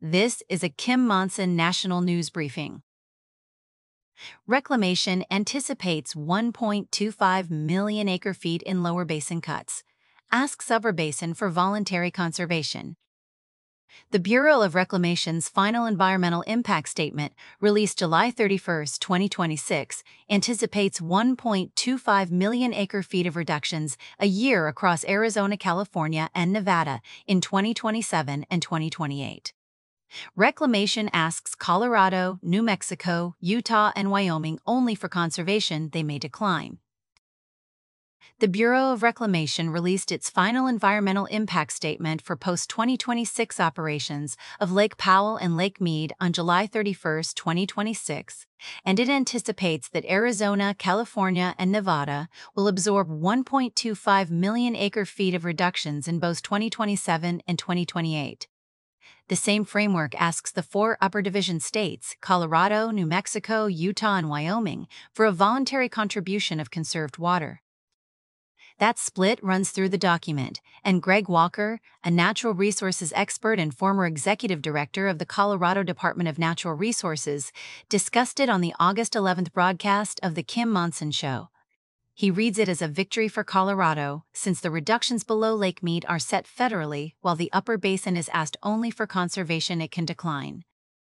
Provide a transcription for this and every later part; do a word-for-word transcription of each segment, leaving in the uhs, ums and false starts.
This is a Kim Monson National News Briefing. Reclamation anticipates one point two five million acre-feet in lower basin cuts. Asks upper basin for voluntary conservation. The Bureau of Reclamation's final environmental impact statement, released July thirty-first, twenty twenty-six, anticipates one point two five million acre-feet of reductions a year across Arizona, California, and Nevada in twenty twenty-seven and twenty twenty-eight. Reclamation asks Colorado, New Mexico, Utah, and Wyoming only for conservation they may decline. The Bureau of Reclamation released its final environmental impact statement for post twenty twenty-six operations of Lake Powell and Lake Mead on July thirty-first, twenty twenty-six, and it anticipates that Arizona, California, and Nevada will absorb one point two five million acre-feet of reductions in both twenty twenty-seven and twenty twenty-eight. The same framework asks the four upper division states, Colorado, New Mexico, Utah, and Wyoming, for a voluntary contribution of conserved water. That split runs through the document, and Greg Walker, a natural resources expert and former executive director of the Colorado Department of Natural Resources, discussed it on the August eleventh broadcast of The Kim Monson Show. He reads it as a victory for Colorado, since the reductions below Lake Mead are set federally, while the upper basin is asked only for conservation it can decline.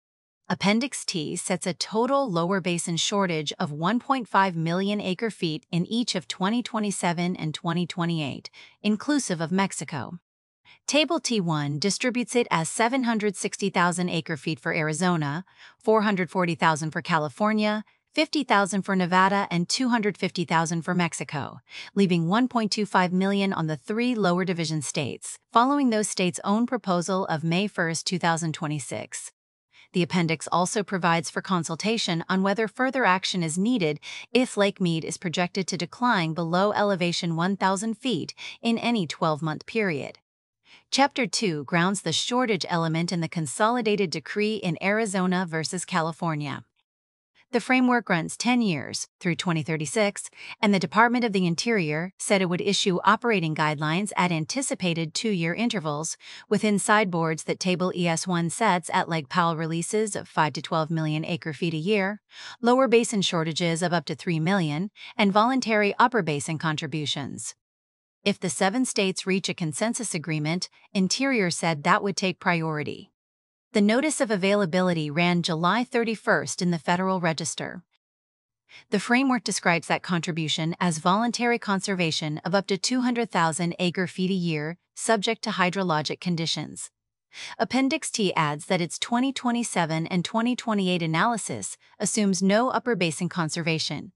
Appendix T sets a total lower basin shortage of one point five million acre-feet in each of twenty twenty-seven and twenty twenty-eight, inclusive of Mexico. Table T one distributes it as seven hundred sixty thousand acre-feet for Arizona, four hundred forty thousand for California, fifty thousand for Nevada, and two hundred fifty thousand for Mexico, leaving one point two five million on the three lower division states, following those states' own proposal of May first, two thousand twenty-six. The appendix also provides for consultation on whether further action is needed if Lake Mead is projected to decline below elevation one thousand feet in any twelve-month period. Chapter two grounds the shortage element in the Consolidated Decree in Arizona versus California. The framework runs ten years, through twenty thirty-six, and the Department of the Interior said it would issue operating guidelines at anticipated two-year intervals, within sideboards that Table E S one sets at Lake Powell releases of five to twelve million acre-feet a year, lower basin shortages of up to three million, and voluntary upper basin contributions. If the seven states reach a consensus agreement, Interior said that would take priority. The notice of availability ran July thirty-first in the Federal Register. The framework describes that contribution as voluntary conservation of up to two hundred thousand acre-feet a year, subject to hydrologic conditions. Appendix T adds that its twenty twenty-seven and twenty twenty-eight analysis assumes no upper basin conservation.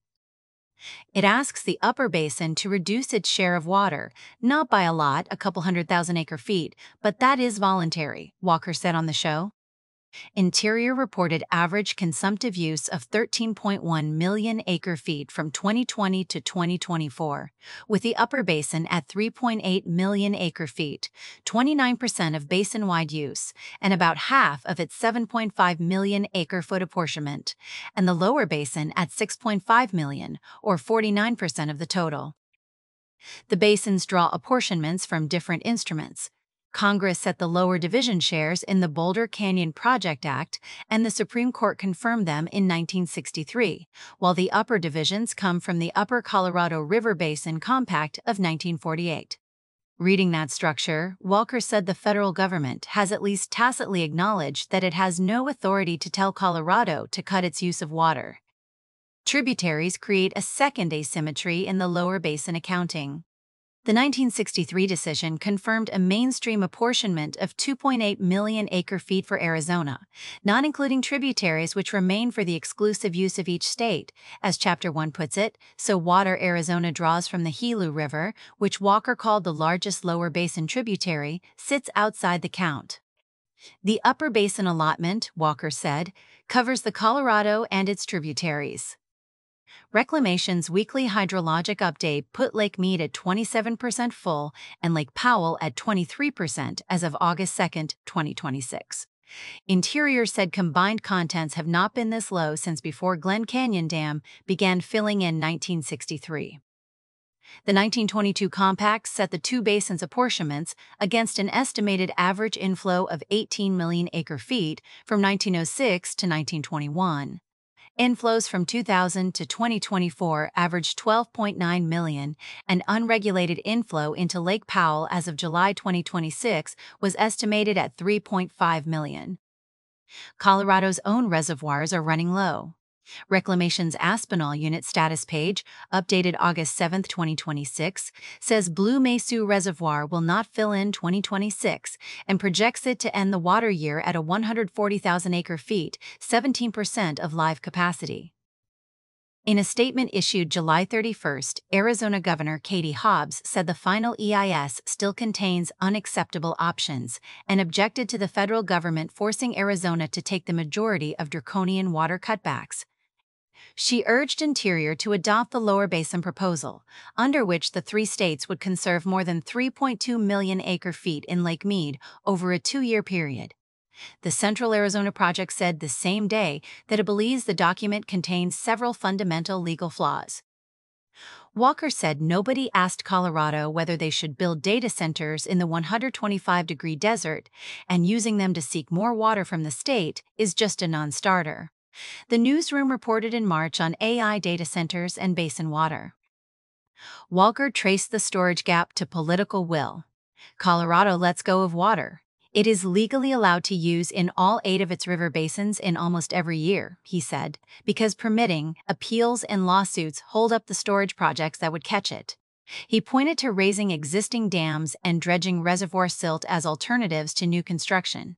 It asks the upper basin to reduce its share of water, not by a lot, a couple hundred thousand acre-feet, but that is voluntary, Walker said on the show. Interior reported average consumptive use of thirteen point one million acre-feet from twenty twenty to twenty twenty-four, with the upper basin at three point eight million acre-feet, twenty-nine percent of basin-wide use, and about half of its seven point five million acre-foot apportionment, and the lower basin at six point five million, or forty-nine percent of the total. The basins draw apportionments from different instruments. Congress set the lower division shares in the Boulder Canyon Project Act, and the Supreme Court confirmed them in nineteen sixty-three, while the upper divisions come from the Upper Colorado River Basin Compact of nineteen forty-eight. Reading that structure, Walker said the federal government has at least tacitly acknowledged that it has no authority to tell Colorado to cut its use of water. Tributaries create a second asymmetry in the lower basin accounting. The nineteen sixty-three decision confirmed a mainstream apportionment of two point eight million acre-feet for Arizona, not including tributaries which remain for the exclusive use of each state, as Chapter one puts it, so water Arizona draws from the Gila River, which Walker called the largest lower basin tributary, sits outside the count. The upper basin allotment, Walker said, covers the Colorado and its tributaries. Reclamation's weekly hydrologic update put Lake Mead at twenty-seven percent full and Lake Powell at twenty-three percent as of August second, twenty twenty-six. Interior said combined contents have not been this low since before Glen Canyon Dam began filling in nineteen sixty-three. The nineteen twenty-two compact set the two basins' apportionments against an estimated average inflow of eighteen million acre-feet from nineteen oh six to nineteen twenty-one. Inflows from two thousand to twenty twenty-four averaged twelve point nine million, and unregulated inflow into Lake Powell as of July twenty twenty-six was estimated at three point five million. Colorado's own reservoirs are running low. Reclamation's Aspinall Unit status page, updated August seventh, twenty twenty-six, says Blue Mesu Reservoir will not fill in twenty twenty-six and projects it to end the water year at a one hundred forty thousand acre-feet, seventeen percent of live capacity. In a statement issued July thirty-first, Arizona Governor Katie Hobbs said the final E I S still contains unacceptable options and objected to the federal government forcing Arizona to take the majority of draconian water cutbacks. She urged Interior to adopt the Lower Basin proposal, under which the three states would conserve more than three point two million acre-feet in Lake Mead over a two-year period. The Central Arizona Project said the same day that it believes the document contains several fundamental legal flaws. Walker said nobody asked Colorado whether they should build data centers in the one hundred twenty-five degree desert, and using them to seek more water from the state is just a non-starter. The newsroom reported in March on A I data centers and basin water. Walker traced the storage gap to political will. Colorado lets go of water. It is legally allowed to use in all eight of its river basins in almost every year, he said, because permitting, appeals, and lawsuits hold up the storage projects that would catch it. He pointed to raising existing dams and dredging reservoir silt as alternatives to new construction.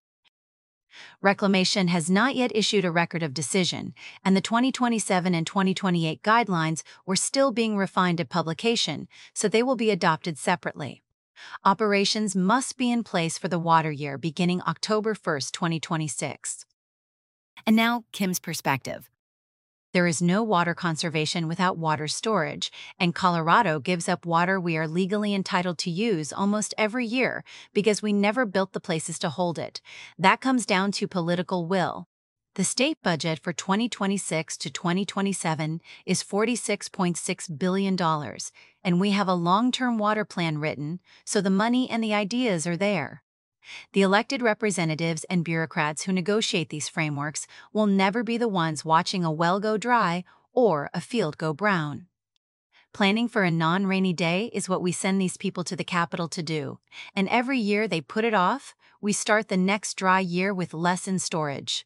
Reclamation has not yet issued a record of decision, and the twenty twenty-seven and twenty twenty-eight guidelines were still being refined at publication, so they will be adopted separately. Operations must be in place for the water year beginning October first, twenty twenty-six. And now, Kim's perspective. There is no water conservation without water storage, and Colorado gives up water we are legally entitled to use almost every year because we never built the places to hold it. That comes down to political will. The state budget for twenty twenty-six to twenty twenty-seven is forty-six point six billion dollars, and we have a long-term water plan written, so the money and the ideas are there. The elected representatives and bureaucrats who negotiate these frameworks will never be the ones watching a well go dry or a field go brown. Planning for a non-rainy day is what we send these people to the Capitol to do, and every year they put it off, we start the next dry year with less in storage.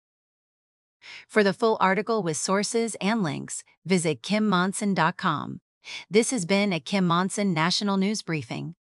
For the full article with sources and links, visit kim monson dot com. This has been a Kim Monson National News Briefing.